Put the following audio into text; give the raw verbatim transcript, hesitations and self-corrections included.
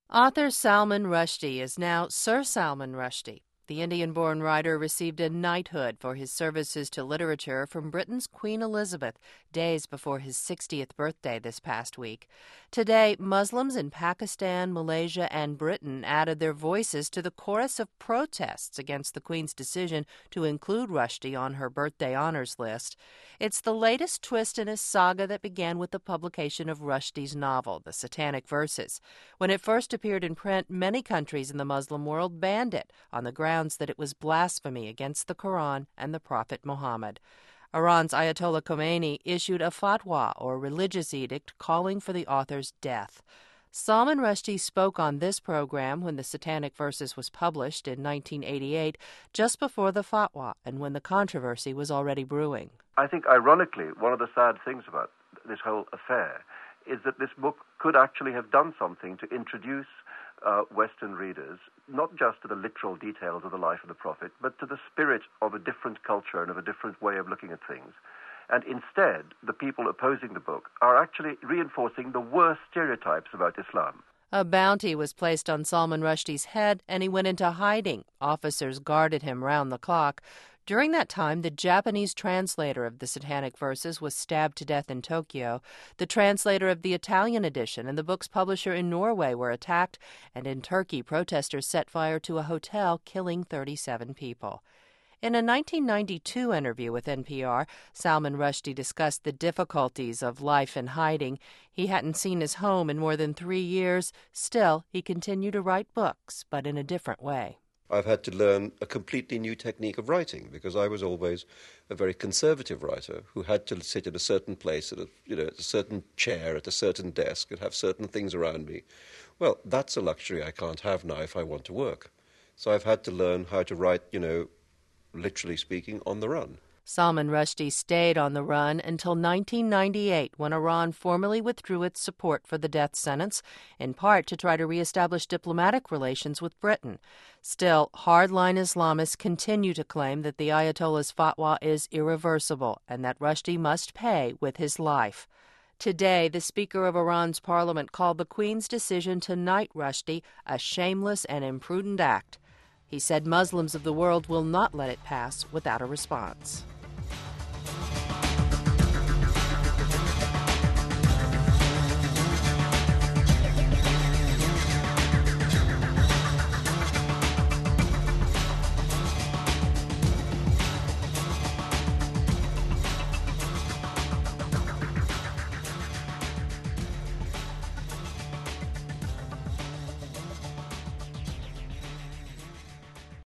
Author Salman Rushdie is now Sir Salman Rushdie. The Indian-born writer received a knighthood for his services to literature from Britain's Queen Elizabeth days before his sixtieth birthday this past week. Today, Muslims in Pakistan, Malaysia, and Britain added their voices to the chorus of protests against the Queen's decision to include Rushdie on her birthday honors list. It's the latest twist in a saga that began with the publication of Rushdie's novel, The Satanic Verses. When it first appeared in print, many countries in the Muslim world banned it on the grounds that it was blasphemy against the Quran and the Prophet Muhammad. Iran's Ayatollah Khomeini issued a fatwa, or religious edict, calling for the author's death. Salman Rushdie spoke on this program when The Satanic Verses was published in nineteen eighty-eight, just before the fatwa and when the controversy was already brewing. I think, ironically, one of the sad things about this whole affair is that this book could actually have done something to introduce uh, Western readers, not just to the literal details of the life of the Prophet, but to the spirit of a different culture and of a different way of looking at things. And instead, the people opposing the book are actually reinforcing the worst stereotypes about Islam. A bounty was placed on Salman Rushdie's head, and he went into hiding. Officers guarded him round the clock. During that time, the Japanese translator of the Satanic Verses was stabbed to death in Tokyo. The translator of the Italian edition and the book's publisher in Norway were attacked, and in Turkey, protesters set fire to a hotel, killing thirty-seven people. In a nineteen ninety-two interview with N P R, Salman Rushdie discussed the difficulties of life in hiding. He hadn't seen his home in more than three years. Still, he continued to write books, but in a different way. I've had to learn a completely new technique of writing because I was always a very conservative writer who had to sit at a certain place, at a, you know, at a certain chair, at a certain desk, and have certain things around me. Well, that's a luxury I can't have now if I want to work. So I've had to learn how to write, you know, literally speaking, on the run. Salman Rushdie stayed on the run until nineteen ninety-eight, when Iran formally withdrew its support for the death sentence, in part to try to reestablish diplomatic relations with Britain. Still, hardline Islamists continue to claim that the Ayatollah's fatwa is irreversible and that Rushdie must pay with his life. Today, the Speaker of Iran's parliament called the Queen's decision to knight Rushdie a shameless and imprudent act. He said Muslims of the world will not let it pass without a response.